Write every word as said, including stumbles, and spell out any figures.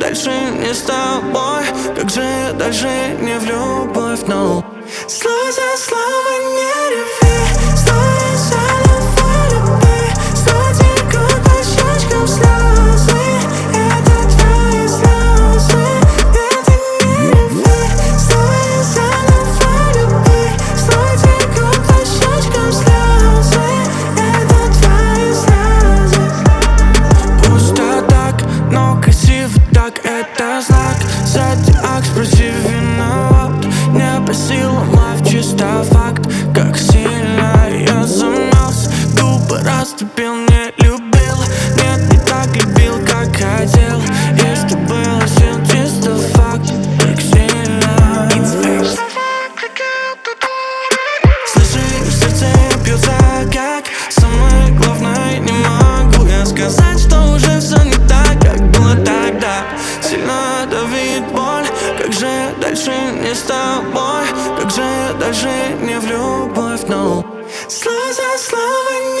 дальше не с тобой? Как же дальше не в любовь, no. Слово за слово не реви, слово за любви, снова текут по щечкам слезы. Это твои слезы, это не реви, слово за любви, снова текут по щечкам слезы. Это твои слезы. Пусто так, но красиво так, это знак. Зодиак, спроси виноват. Не по силам лав, чисто факт. Как сильно я замялся, губы растопил, не любил. Нет, не так любил, как хотел. Если было сил, чисто факт. Как сильно. Слышишь, сердце бьется как. Самое главное, не могу я сказать, что уже все не так, как было тогда. Сильно давит боль. Как же дальше не с тобой? Как же дальше не в любовь, no. Слово за слово